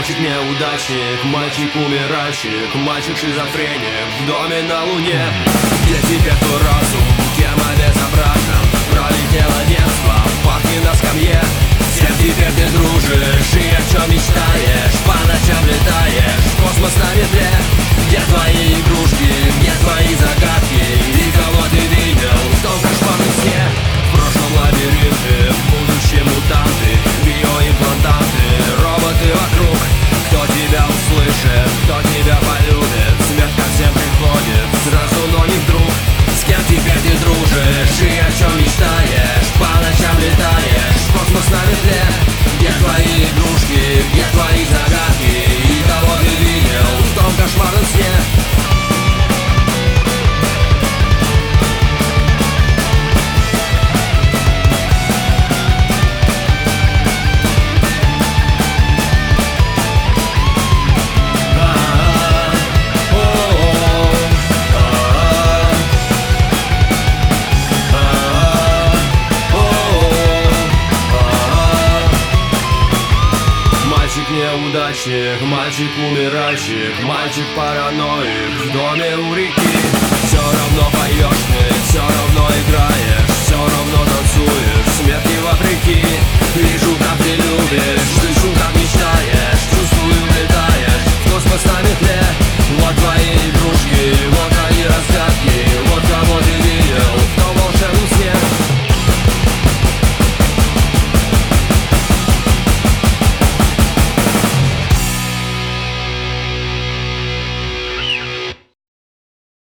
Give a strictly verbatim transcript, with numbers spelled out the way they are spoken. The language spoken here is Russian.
Мальчик неудачник, мальчик умиральщик, мальчик шизофреник в доме на луне. Где теперь твой разум, кем обезображен? Пролетело детство, парки на скамье. С кем теперь ты дружишь и о чем мечтаешь? По ночам летаешь, в космос на метле. Где твои игрушки, где твои загадки? И кого ты видел в том кошмарном сне? В прошлом лабиринты, в будущем мутанты, биоимплантанты, роботы вокруг. Кто тебя услышит, кто тебя полюбит? Смерть ко всем приходит, сразу, но не вдруг. С кем теперь ты дружишь и о чем мечтаешь? По ночам летаешь, в космос на метле. Где твои игрушки, где твои загадки? И кого ты видел в том кошмарном сне? Неудачник, мальчик умиральщик, мальчик параноик в доме у реки. Все равно поешь ты, все равно играешь, все равно танцуешь.